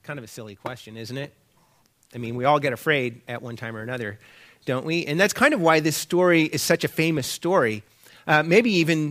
kind of a silly question, isn't it? I mean, we all get afraid at one time or another, don't we? And that's kind of why this story is such a famous story. Maybe even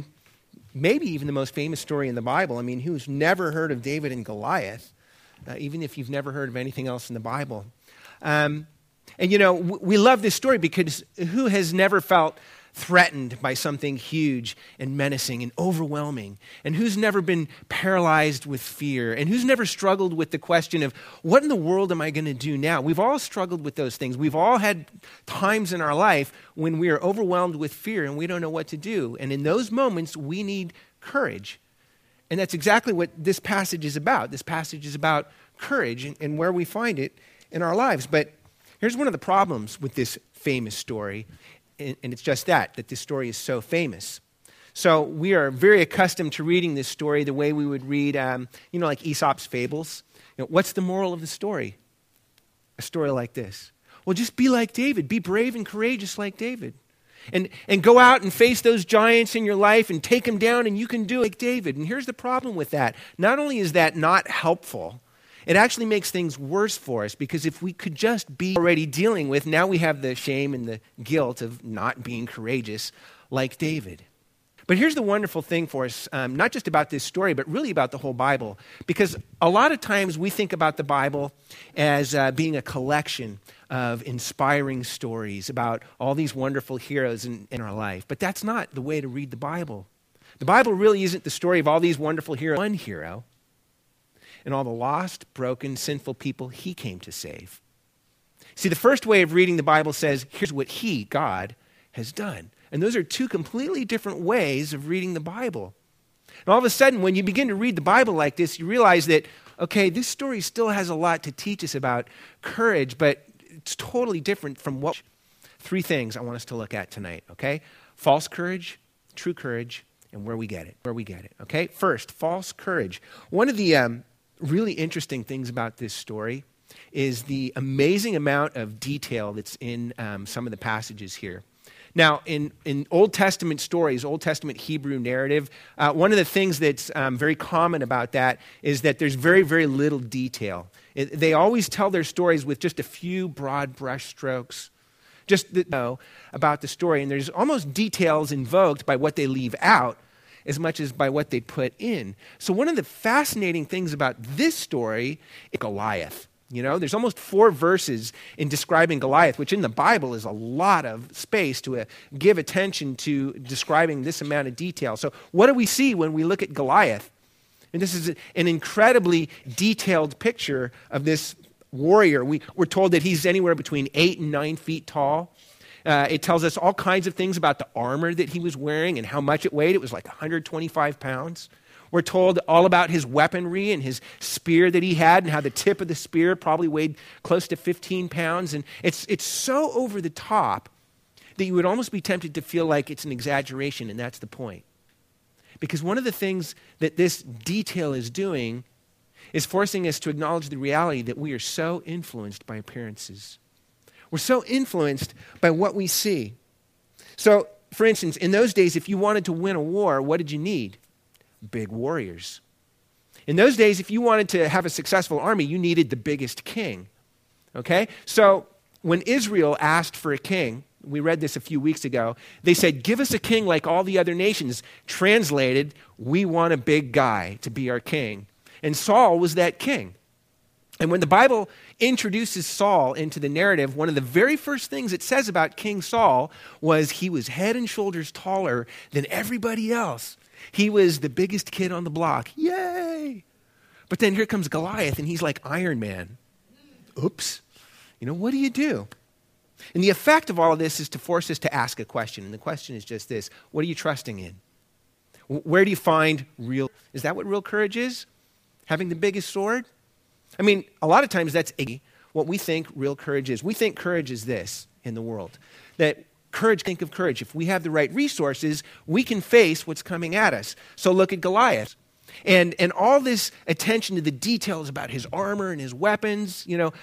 the most famous story in the Bible. I mean, who's never heard of David and Goliath, even if you've never heard of anything else in the Bible? And, you know, we love this story because who has never felt threatened by something huge and menacing and overwhelming? And who's never been paralyzed with fear? And who's never struggled with the question of, what in the world am I going to do now? We've all struggled with those things. We've all had times in our life when we are overwhelmed with fear and we don't know what to do. And in those moments, we need courage. And that's exactly what this passage is about. This passage is about courage and where we find it in our lives. But here's one of the problems with this famous story. And it's just that this story is so famous. So we are very accustomed to reading this story the way we would read, like Aesop's fables. What's the moral of the story? A story like this. Well, just be like David. Be brave and courageous like David. And go out and face those giants in your life and take them down, and you can do it like David. And here's the problem with that. Not only is that not helpful, it actually makes things worse for us, because if we could just be already dealing with, now we have the shame and the guilt of not being courageous like David. But here's the wonderful thing for us, not just about this story, but really about the whole Bible. Because a lot of times we think about the Bible as being a collection of inspiring stories about all these wonderful heroes in our life. But that's not the way to read the Bible. The Bible really isn't the story of all these wonderful heroes. One hero, and all the lost, broken, sinful people he came to save. See, the first way of reading the Bible says, here's what he, God, has done. And those are two completely different ways of reading the Bible. And all of a sudden, when you begin to read the Bible like this, you realize that, okay, this story still has a lot to teach us about courage, but it's totally different from what... Three things I want us to look at tonight, okay? False courage, true courage, and where we get it, okay? First, false courage. One of the really interesting things about this story is the amazing amount of detail that's in some of the passages here. Now, in Old Testament stories, Old Testament Hebrew narrative, one of the things that's very common about that is that there's very, very little detail. They always tell their stories with just a few broad brush strokes, just to know about the story. And there's almost details invoked by what they leave out as much as by what they put in. So one of the fascinating things about this story is Goliath. You know, there's almost 4 verses in describing Goliath, which in the Bible is a lot of space to give attention to describing this amount of detail. So what do we see when we look at Goliath? And this is an incredibly detailed picture of this warrior. We're told that he's anywhere between 8 and 9 feet tall. It tells us all kinds of things about the armor that he was wearing and how much it weighed. It was like 125 pounds. We're told all about his weaponry and his spear that he had and how the tip of the spear probably weighed close to 15 pounds. And it's so over the top that you would almost be tempted to feel like it's an exaggeration, and that's the point. Because one of the things that this detail is doing is forcing us to acknowledge the reality that we are so influenced by appearances. We're so influenced by what we see. So, for instance, in those days, if you wanted to win a war, what did you need? Big warriors. In those days, if you wanted to have a successful army, you needed the biggest king. Okay? So, when Israel asked for a king, we read this a few weeks ago, they said, give us a king like all the other nations. Translated, we want a big guy to be our king. And Saul was that king. And when the Bible introduces Saul into the narrative, one of the very first things it says about King Saul was he was head and shoulders taller than everybody else. He was the biggest kid on the block. Yay! But then here comes Goliath, and he's like Iron Man. Oops. You know, what do you do? And the effect of all of this is to force us to ask a question. And the question is just this: what are you trusting in? Where do you find real... Is that what real courage is? Having the biggest sword? I mean, a lot of times that's what we think real courage is. We think courage is this in the world. That courage, think of courage. If we have the right resources, we can face what's coming at us. So look at Goliath. And all this attention to the details about his armor and his weapons, you know.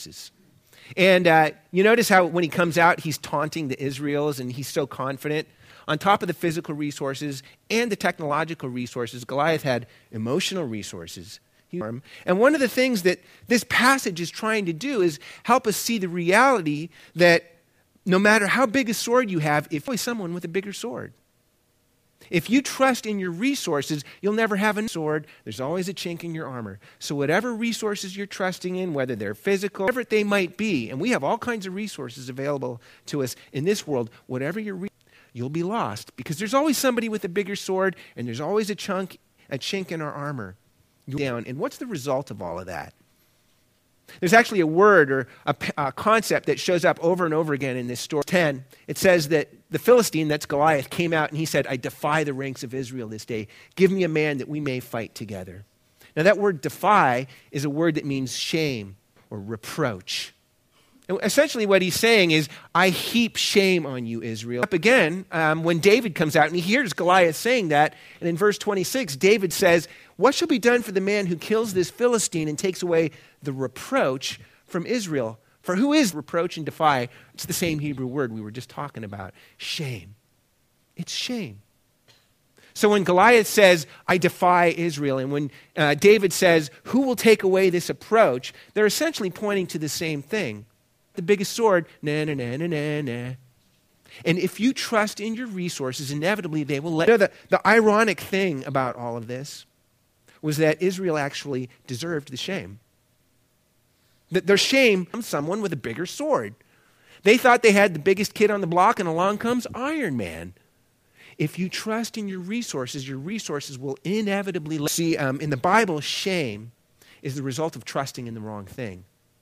And you notice how when he comes out, he's taunting the Israels and he's so confident. On top of the physical resources and the technological resources, Goliath had emotional resources. And one of the things that this passage is trying to do is help us see the reality that no matter how big a sword you have, if always someone with a bigger sword. If you trust in your resources, you'll never have a sword. There's always a chink in your armor. So whatever resources you're trusting in, whether they're physical, whatever they might be, and we have all kinds of resources available to us in this world, whatever you'll be lost because there's always somebody with a bigger sword and there's always a chink in our armor. Down. And what's the result of all of that? There's actually a word or a concept that shows up over and over again in this story. 10, it says that the Philistine, that's Goliath, came out and he said, I defy the ranks of Israel this day. Give me a man that we may fight together. Now that word defy is a word that means shame or reproach. And essentially what he's saying is, I heap shame on you, Israel. Up again, when David comes out and he hears Goliath saying that, and in verse 26, David says, what shall be done for the man who kills this Philistine and takes away the reproach from Israel? For who is reproach and defy? It's the same Hebrew word we were just talking about. Shame. It's shame. So when Goliath says, I defy Israel, and when David says, who will take away this reproach? They're essentially pointing to the same thing. The biggest sword, na na na na na na. And if you trust in your resources, inevitably they will let you. The ironic thing about all of this was that Israel actually deserved the shame. That their shame from someone with a bigger sword. They thought they had the biggest kid on the block, and along comes Iron Man. If you trust in your resources will inevitably see. In the Bible, shame is the result of trusting in the wrong thing.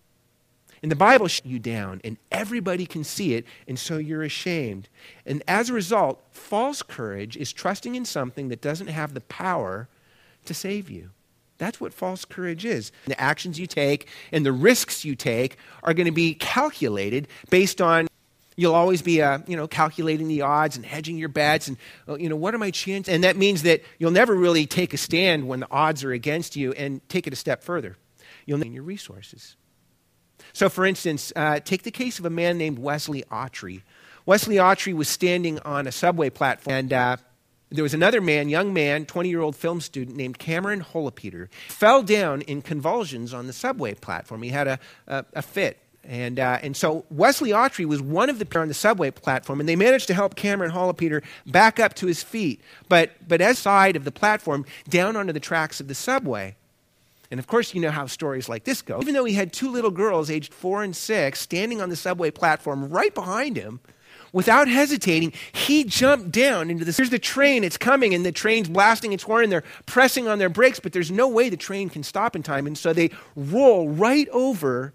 In the Bible, you down, and everybody can see it, and so you're ashamed. And as a result, false courage is trusting in something that doesn't have the power to save you. That's what false courage is. The actions you take and the risks you take are going to be calculated based on, you'll always be calculating the odds and hedging your bets and, what are my chances? And that means that you'll never really take a stand when the odds are against you and take it a step further. You'll need your resources. So, for instance, take the case of a man named Wesley Autry. Wesley Autry was standing on a subway platform, and there was another man, young man, 20-year-old film student named Cameron Holopeter, fell down in convulsions on the subway platform. He had a fit. And so Wesley Autry was one of the people on the subway platform, and they managed to help Cameron Holopeter back up to his feet. But as side of the platform, down onto the tracks of the subway. And of course, you know how stories like this go. Even though he had two little girls, aged 4 and 6, standing on the subway platform right behind him, without hesitating, he jumped down into here's the train, it's coming, and the train's blasting its horn, and they're pressing on their brakes, but there's no way the train can stop in time. And so they roll right over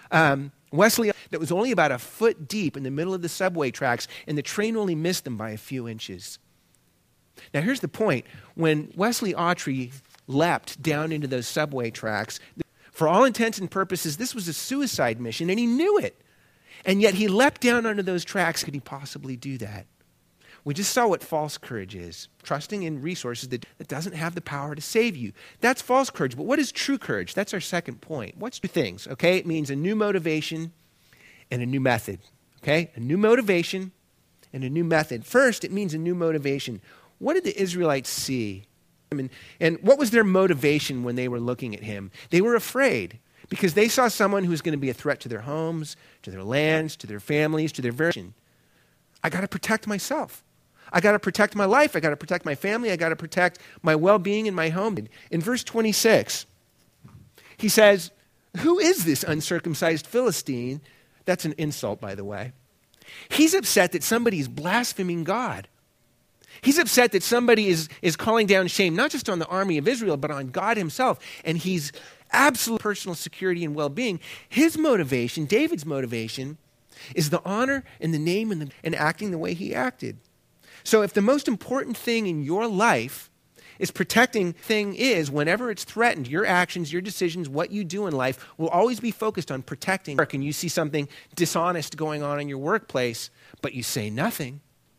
Wesley, that was only about a foot deep in the middle of the subway tracks, and the train only missed them by a few inches. Now here's the point. When Wesley Autry leapt down into those subway tracks, for all intents and purposes, this was a suicide mission, and he knew it. And yet he leapt down onto those tracks. Could he possibly do that? We just saw what false courage is. Trusting in resources that doesn't have the power to save you. That's false courage. But what is true courage? That's our second point. What's two things? Okay, it means a new motivation and a new method. Okay, a new motivation and a new method. First, it means a new motivation. What did the Israelites see? And what was their motivation when they were looking at him? They were afraid because they saw someone who was going to be a threat to their homes, to their lands, to their families, to their vision. I got to protect myself. I got to protect my life. I got to protect my family. I got to protect my well-being in my home. In verse 26, he says, who is this uncircumcised Philistine? That's an insult, by the way. He's upset that somebody's blaspheming God. He's upset that somebody is calling down shame, not just on the army of Israel, but on God himself. And he's absolute personal security and well-being. His motivation, David's motivation, is the honor and the name and acting the way he acted. So if the most important thing in your life is protecting thing is, whenever it's threatened, your actions, your decisions, what you do in life will always be focused on protecting. And you see something dishonest going on in your workplace, but you say nothing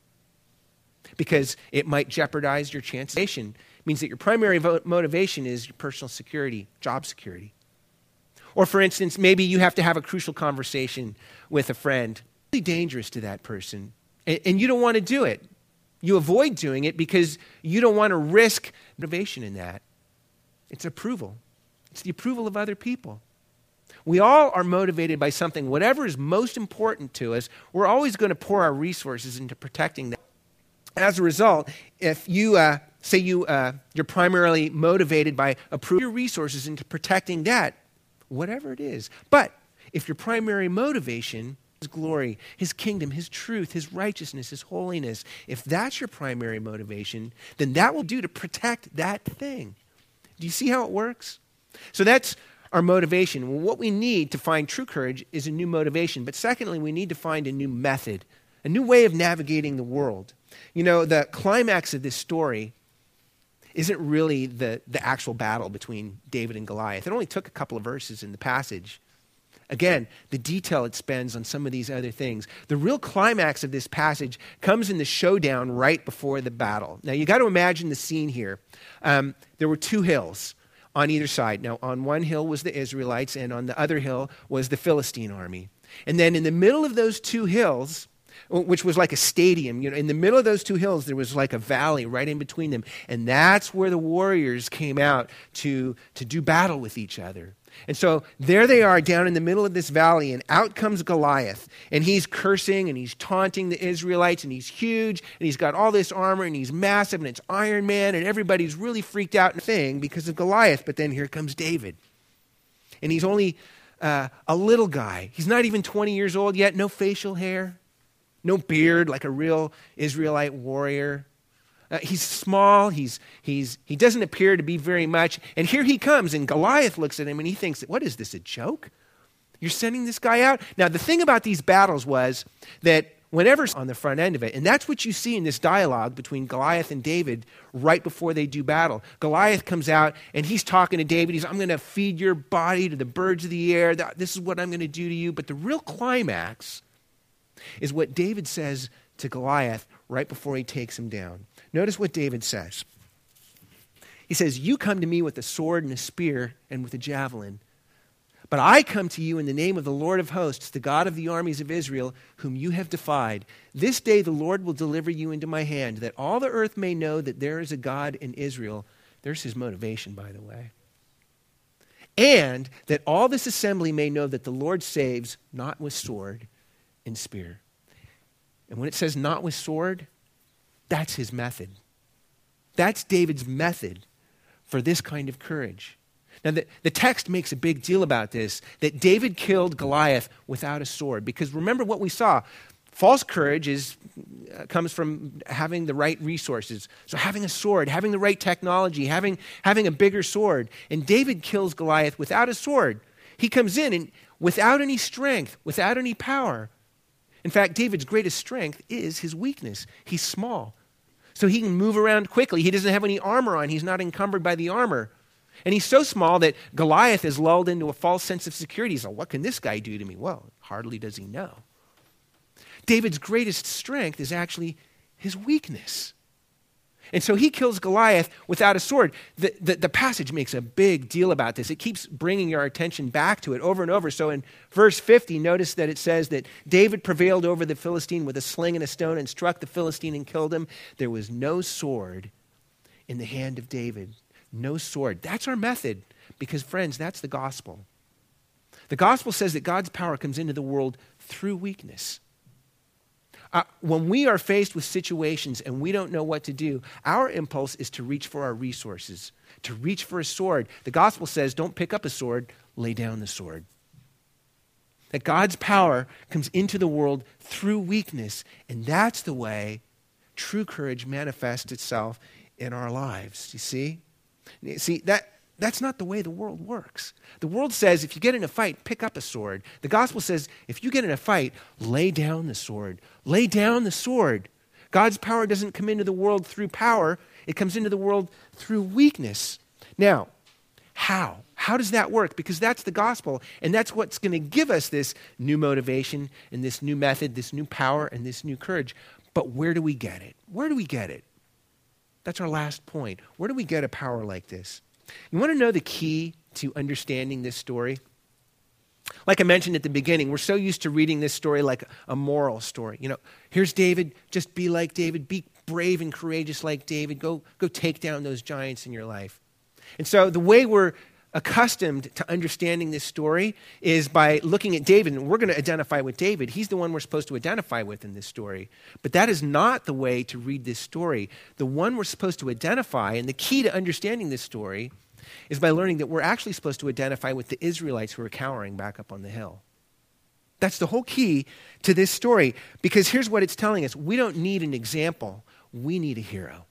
because it might jeopardize your chances. It means that your primary motivation is your personal security, job security. Or for instance, maybe you have to have a crucial conversation with a friend. It's really dangerous to that person, and you don't want to do it. You avoid doing it because you don't want to risk motivation in that. It's approval. It's the approval of other people. We all are motivated by something. Whatever is most important to us, we're always going to pour our resources into protecting that. As a result, if you you're primarily motivated by approving your resources into protecting that, whatever it is. But if your primary motivation is glory, his kingdom, his truth, his righteousness, his holiness, if that's your primary motivation, then that will do to protect that thing. Do you see how it works? So that's our motivation. Well, what we need to find true courage is a new motivation. But secondly, we need to find a new method, a new way of navigating the world. You know, the climax of this story isn't really the actual battle between David and Goliath. It only took a couple of verses in the passage. Again, the detail it spends on some of these other things. The real climax of this passage comes in the showdown right before the battle. Now, you got to imagine the scene here. There were two hills on either side. Now, on one hill was the Israelites, and on the other hill was the Philistine army. And then in the middle of those two hills, which was like a stadium, you know, in the middle of those two hills, there was like a valley right in between them. And that's where the warriors came out to do battle with each other. And so there they are down in the middle of this valley, and out comes Goliath. And he's cursing and he's taunting the Israelites, and he's huge, and he's got all this armor, and he's massive, and it's Iron Man, and everybody's really freaked out because of Goliath. But then here comes David. And he's only a little guy. He's not even 20 years old yet, no facial hair, no beard like a real Israelite warrior. He's small, he doesn't appear to be very much. And here he comes, and Goliath looks at him, and he thinks, what is this, a joke? You're sending this guy out? Now, the thing about these battles was that whenever on the front end of it, and that's what you see in this dialogue between Goliath and David right before they do battle. Goliath comes out, and he's talking to David. He's, I'm going to feed your body to the birds of the air. This is what I'm going to do to you. But the real climax is what David says to Goliath right before he takes him down. Notice what David says. He says, you come to me with a sword and a spear and with a javelin. But I come to you in the name of the Lord of hosts, the God of the armies of Israel, whom you have defied. This day the Lord will deliver you into my hand, that all the earth may know that there is a God in Israel. There's his motivation, by the way. And that all this assembly may know that the Lord saves, not with sword and spear. And when it says not with sword, that's his method. That's David's method for this kind of courage. Now, the text makes a big deal about this, that David killed Goliath without a sword. Because remember what we saw. False courage comes from having the right resources. So having a sword, having the right technology, having a bigger sword. And David kills Goliath without a sword. He comes in and without any strength, without any power. In fact, David's greatest strength is his weakness. He's small. So he can move around quickly. He doesn't have any armor on. He's not encumbered by the armor. And he's so small that Goliath is lulled into a false sense of security. He's like, what can this guy do to me? Well, hardly does he know. David's greatest strength is actually his weakness. And so he kills Goliath without a sword. The passage makes a big deal about this. It keeps bringing our attention back to it over and over. So in verse 50, notice that it says that David prevailed over the Philistine with a sling and a stone and struck the Philistine and killed him. There was no sword in the hand of David. No sword. That's our method because, friends, that's the gospel. The gospel says that God's power comes into the world through weakness. When we are faced with situations and we don't know what to do, our impulse is to reach for our resources, to reach for a sword. The gospel says, don't pick up a sword, lay down the sword. That God's power comes into the world through weakness, and that's the way true courage manifests itself in our lives. You see? That's not the way the world works. The world says if you get in a fight, pick up a sword. The gospel says if you get in a fight, lay down the sword. Lay down the sword. God's power doesn't come into the world through power. It comes into the world through weakness. Now, how? How does that work? Because that's the gospel, and that's what's going to give us this new motivation and this new method, this new power and this new courage. But where do we get it? Where do we get it? That's our last point. Where do we get a power like this? You want to know the key to understanding this story? Like I mentioned at the beginning, we're so used to reading this story like a moral story. You know, here's David, just be like David, be brave and courageous like David, go take down those giants in your life. And so the way we're accustomed to understanding this story is by looking at David, and we're going to identify with David. He's the one we're supposed to identify with in this story. But that is not the way to read this story. The one we're supposed to identify, and the key to understanding this story, is by learning that we're actually supposed to identify with the Israelites who are cowering back up on the hill. That's the whole key to this story, because here's what it's telling us. We don't need an example. We need a hero.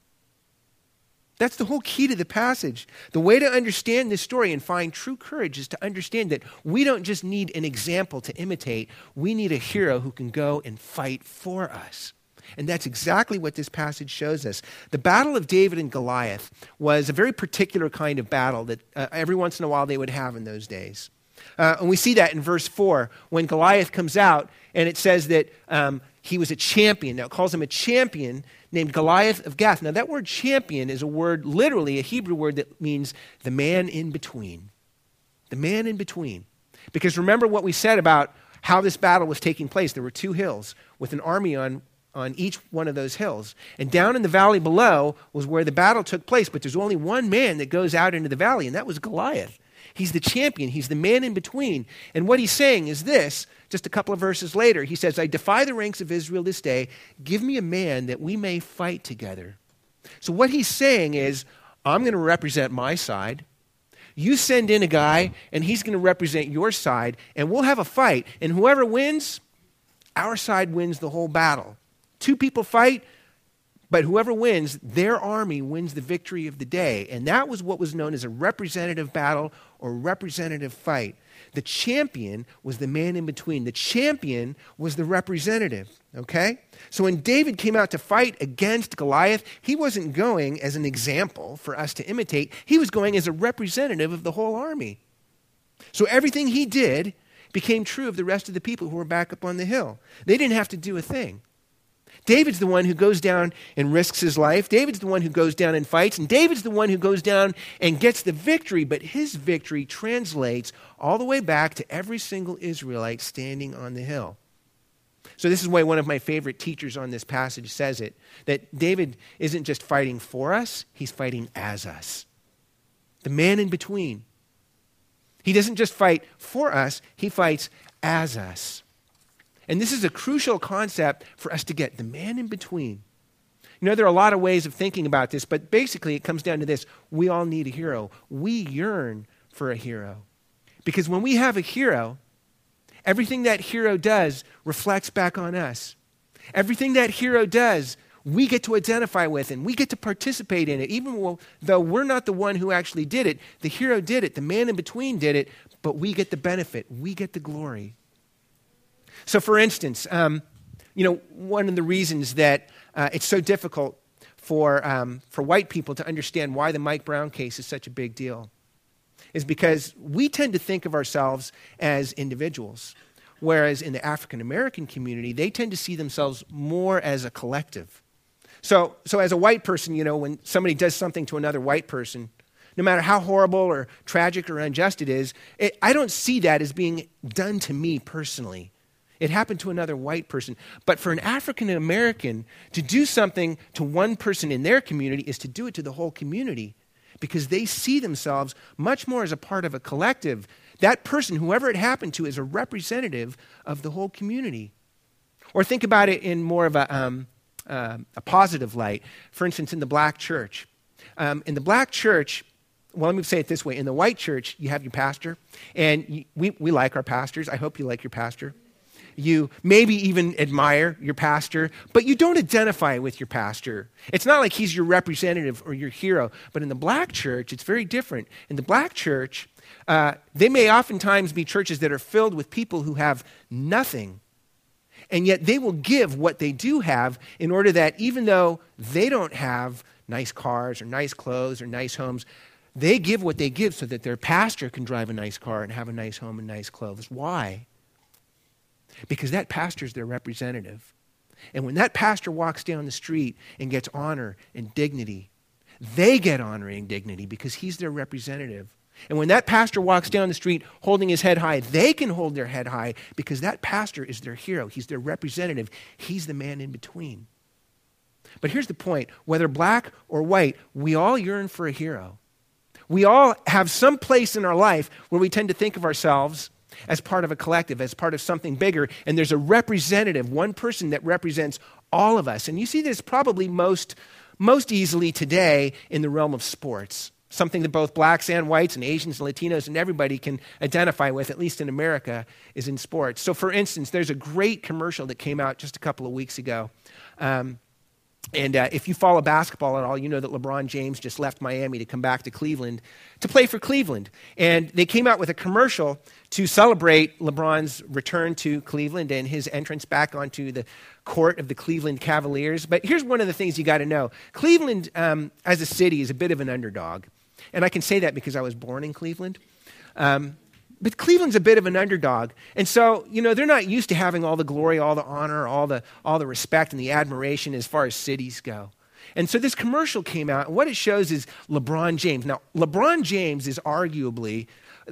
That's the whole key to the passage. The way to understand this story and find true courage is to understand that we don't just need an example to imitate. We need a hero who can go and fight for us. And that's exactly what this passage shows us. The battle of David and Goliath was a very particular kind of battle that every once in a while they would have in those days. And we see that in verse 4 when Goliath comes out, and it says that he was a champion. Now it calls him a champion named Goliath of Gath. Now that word champion is a word, literally a Hebrew word that means the man in between. The man in between. Because remember what we said about how this battle was taking place. There were two hills with an army on each one of those hills. And down in the valley below was where the battle took place. But there's only one man that goes out into the valley, and that was Goliath. He's the champion. He's the man in between. And what he's saying is this, just a couple of verses later. He says, I defy the ranks of Israel this day. Give me a man that we may fight together. So what he's saying is, I'm going to represent my side. You send in a guy, and he's going to represent your side, and we'll have a fight. And whoever wins, our side wins the whole battle. Two people fight, but whoever wins, their army wins the victory of the day. And that was what was known as a representative battle or representative fight. The champion was the man in between. The champion was the representative, okay? So when David came out to fight against Goliath, he wasn't going as an example for us to imitate. He was going as a representative of the whole army. So everything he did became true of the rest of the people who were back up on the hill. They didn't have to do a thing. David's the one who goes down and risks his life. David's the one who goes down and fights. And David's the one who goes down and gets the victory. But his victory translates all the way back to every single Israelite standing on the hill. So this is why one of my favorite teachers on this passage says it, that David isn't just fighting for us, he's fighting as us. The man in between. He doesn't just fight for us, he fights as us. And this is a crucial concept for us to get, the man in between. You know, there are a lot of ways of thinking about this, but basically it comes down to this. We all need a hero. We yearn for a hero. Because when we have a hero, everything that hero does reflects back on us. Everything that hero does, we get to identify with and we get to participate in it. Even though we're not the one who actually did it, the hero did it, the man in between did it, but we get the benefit, we get the glory. So for instance, one of the reasons that it's so difficult for white people to understand why the Mike Brown case is such a big deal is because we tend to think of ourselves as individuals, whereas in the African American community, they tend to see themselves more as a collective. So as a white person, when somebody does something to another white person, no matter how horrible or tragic or unjust it is, I don't see that as being done to me personally. It happened to another white person. But for an African American to do something to one person in their community is to do it to the whole community because they see themselves much more as a part of a collective. That person, whoever it happened to, is a representative of the whole community. Or think about it in more of a positive light. For instance, in the black church. In the black church, well, let me say it this way. In the white church, you have your pastor, and we like our pastors. I hope you like your pastor. You maybe even admire your pastor, but you don't identify with your pastor. It's not like he's your representative or your hero. But in the black church, it's very different. In the black church, they may oftentimes be churches that are filled with people who have nothing, and yet they will give what they do have in order that even though they don't have nice cars or nice clothes or nice homes, they give what they give so that their pastor can drive a nice car and have a nice home and nice clothes. Why? Because that pastor is their representative. And when that pastor walks down the street and gets honor and dignity, they get honor and dignity because he's their representative. And when that pastor walks down the street holding his head high, they can hold their head high because that pastor is their hero. He's their representative. He's the man in between. But here's the point. Whether black or white, we all yearn for a hero. We all have some place in our life where we tend to think of ourselves as part of a collective, as part of something bigger, and there's a representative, one person that represents all of us. And you see this probably most easily today in the realm of sports, something that both blacks and whites and Asians and Latinos and everybody can identify with, at least in America, is in sports. So for instance, there's a great commercial that came out just a couple of weeks ago. And if you follow basketball at all, you know that LeBron James just left Miami to come back to Cleveland to play for Cleveland. And they came out with a commercial to celebrate LeBron's return to Cleveland and his entrance back onto the court of the Cleveland Cavaliers. But here's one of the things you got to know. Cleveland, as a city, is a bit of an underdog. And I can say that because I was born in Cleveland. But Cleveland's a bit of an underdog. And so, they're not used to having all the glory, all the honor, all the respect and the admiration as far as cities go. And so this commercial came out, and what it shows is LeBron James. Now, LeBron James is arguably,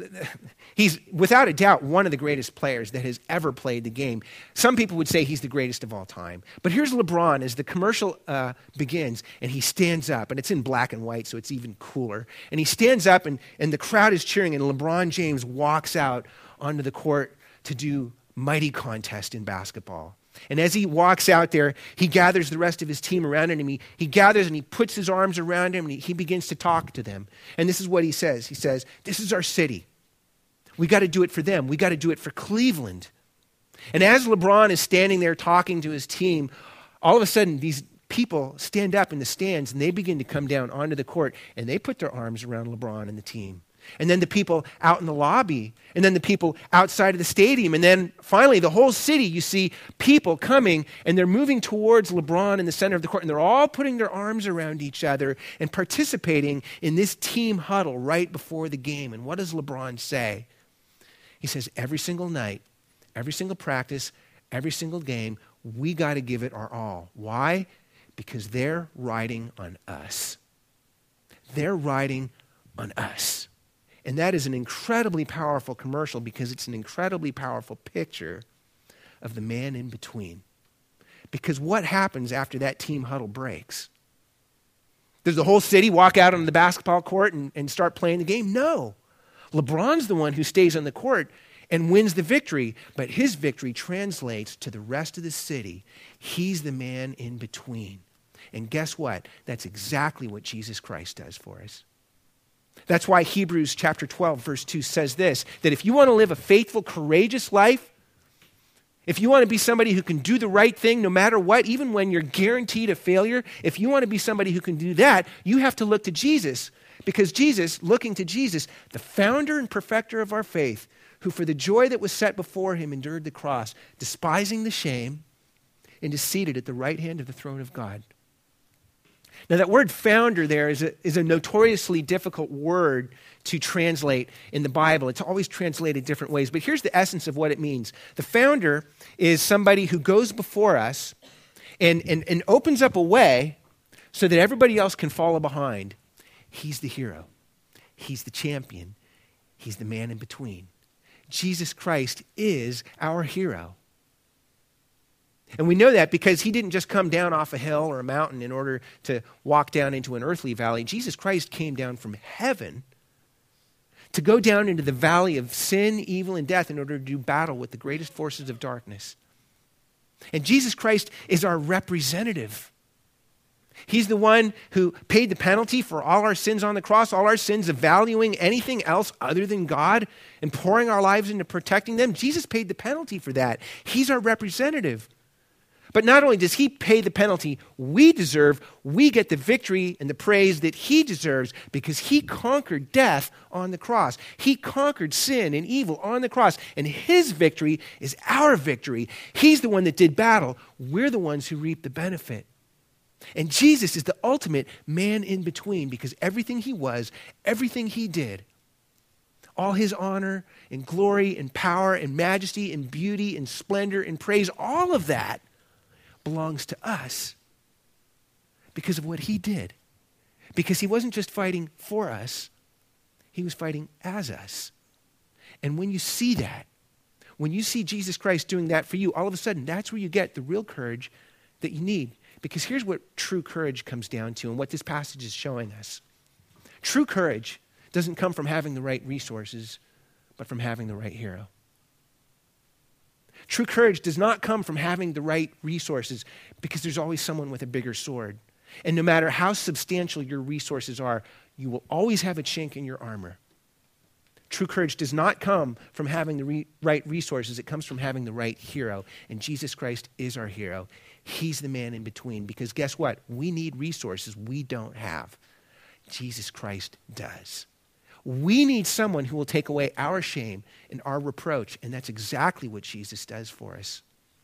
he's without a doubt one of the greatest players that has ever played the game. Some people would say he's the greatest of all time. But here's LeBron as the commercial begins, and he stands up, and it's in black and white, so it's even cooler. And he stands up, and the crowd is cheering, and LeBron James walks out onto the court to do mighty contest in basketball. And as he walks out there, he gathers the rest of his team around him. He gathers and he puts his arms around him, and he begins to talk to them. And this is what he says. He says, "This is our city. We got to do it for them. We got to do it for Cleveland." And as LeBron is standing there talking to his team, all of a sudden these people stand up in the stands, and they begin to come down onto the court, and they put their arms around LeBron and the team. And then the people out in the lobby, and then the people outside of the stadium, and then finally the whole city, you see people coming, and they're moving towards LeBron in the center of the court, and they're all putting their arms around each other and participating in this team huddle right before the game. And what does LeBron say? He says, every single night, every single practice, every single game, we got to give it our all. Why? Because they're riding on us. They're riding on us. And that is an incredibly powerful commercial because it's an incredibly powerful picture of the man in between. Because what happens after that team huddle breaks? Does the whole city walk out on the basketball court and start playing the game? No. LeBron's the one who stays on the court and wins the victory, but his victory translates to the rest of the city. He's the man in between. And guess what? That's exactly what Jesus Christ does for us. That's why Hebrews chapter 12, verse 2 says this, that if you want to live a faithful, courageous life, if you want to be somebody who can do the right thing no matter what, even when you're guaranteed a failure, if you want to be somebody who can do that, you have to look to Jesus. Because Jesus, looking to Jesus, the founder and perfecter of our faith, who for the joy that was set before him endured the cross, despising the shame, and is seated at the right hand of the throne of God. Now that word founder there is a notoriously difficult word to translate in the Bible. It's always translated different ways, but here's the essence of what it means. The founder is somebody who goes before us and opens up a way so that everybody else can follow behind. He's the hero. He's the champion. He's the man in between. Jesus Christ is our hero. And we know that because he didn't just come down off a hill or a mountain in order to walk down into an earthly valley. Jesus Christ came down from heaven to go down into the valley of sin, evil, and death in order to do battle with the greatest forces of darkness. And Jesus Christ is our representative. He's the one who paid the penalty for all our sins on the cross, all our sins of valuing anything else other than God and pouring our lives into protecting them. Jesus paid the penalty for that. He's our representative. But not only does he pay the penalty we deserve, we get the victory and the praise that he deserves because he conquered death on the cross. He conquered sin and evil on the cross, and his victory is our victory. He's the one that did battle. We're the ones who reap the benefit. And Jesus is the ultimate man in between because everything he was, everything he did, all his honor and glory and power and majesty and beauty and splendor and praise, all of that belongs to us because of what he did. Because he wasn't just fighting for us, he was fighting as us. And when you see that, when you see Jesus Christ doing that for you, all of a sudden, that's where you get the real courage that you need. Because here's what true courage comes down to and what this passage is showing us. True courage doesn't come from having the right resources, but from having the right hero. True courage does not come from having the right resources, because there's always someone with a bigger sword. And no matter how substantial your resources are, you will always have a chink in your armor. True courage does not come from having the right resources. It comes from having the right hero. And Jesus Christ is our hero. He's the man in between. Because guess what? We need resources we don't have. Jesus Christ does. We need someone who will take away our shame and our reproach. And that's exactly what Jesus does for us.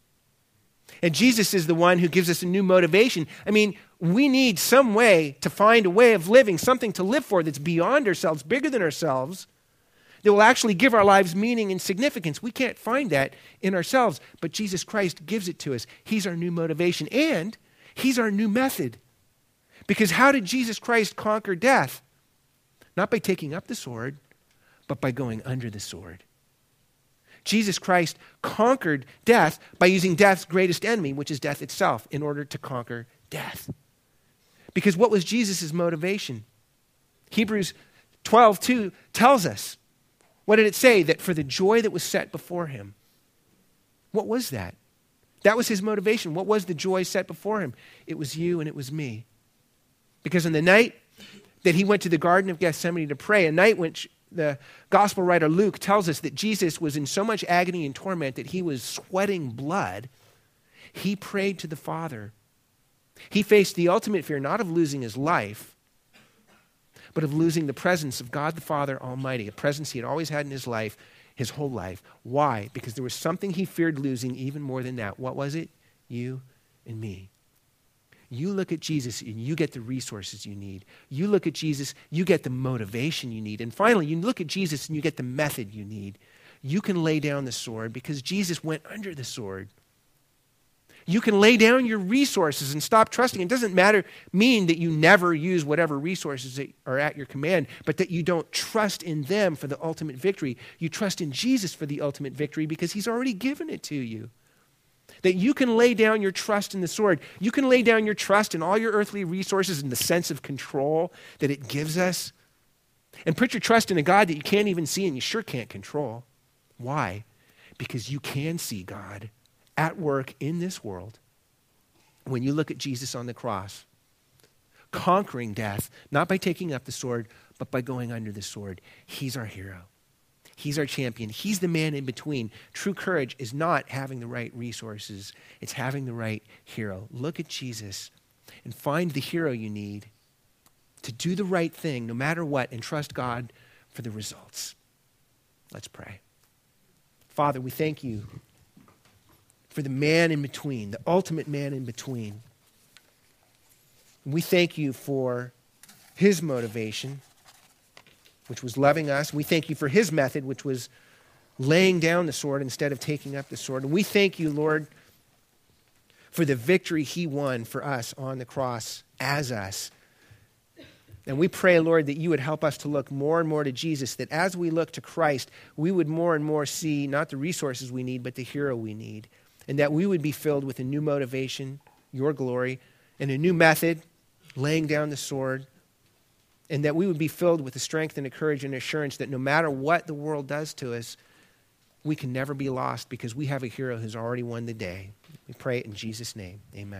And Jesus is the one who gives us a new motivation. I mean, we need some way to find a way of living, something to live for that's beyond ourselves, bigger than ourselves, that will actually give our lives meaning and significance. We can't find that in ourselves, but Jesus Christ gives it to us. He's our new motivation, and he's our new method. Because how did Jesus Christ conquer death? Not by taking up the sword, but by going under the sword. Jesus Christ conquered death by using death's greatest enemy, which is death itself, in order to conquer death. Because what was Jesus' motivation? Hebrews 12:2 tells us. What did it say? That for the joy that was set before him. What was that? That was his motivation. What was the joy set before him? It was you and it was me. Because on the night that he went to the Garden of Gethsemane to pray, a night which the gospel writer Luke tells us that Jesus was in so much agony and torment that he was sweating blood, he prayed to the Father. He faced the ultimate fear, not of losing his life, but of losing the presence of God the Father Almighty, a presence he had always had in his life, his whole life. Why? Because there was something he feared losing even more than that. What was it? You and me. You look at Jesus and you get the resources you need. You look at Jesus, you get the motivation you need. And finally, you look at Jesus and you get the method you need. You can lay down the sword because Jesus went under the sword. You can lay down your resources and stop trusting. It doesn't mean that you never use whatever resources that are at your command, but that you don't trust in them for the ultimate victory. You trust in Jesus for the ultimate victory because he's already given it to you. That you can lay down your trust in the sword. You can lay down your trust in all your earthly resources and the sense of control that it gives us. And put your trust in a God that you can't even see and you sure can't control. Why? Because you can see God at work in this world when you look at Jesus on the cross, conquering death, not by taking up the sword, but by going under the sword. He's our hero. He's our champion. He's the man in between. True courage is not having the right resources. It's having the right hero. Look at Jesus and find the hero you need to do the right thing no matter what and trust God for the results. Let's pray. Father, we thank you for the man in between, the ultimate man in between. We thank you for his motivation, which was loving us. We thank you for his method, which was laying down the sword instead of taking up the sword. And we thank you, Lord, for the victory he won for us on the cross as us. And we pray, Lord, that you would help us to look more and more to Jesus, that as we look to Christ, we would more and more see not the resources we need, but the hero we need. And that we would be filled with a new motivation, your glory, and a new method, laying down the sword. And that we would be filled with the strength and the courage and assurance that no matter what the world does to us, we can never be lost because we have a hero who's already won the day. We pray it in Jesus' name. Amen.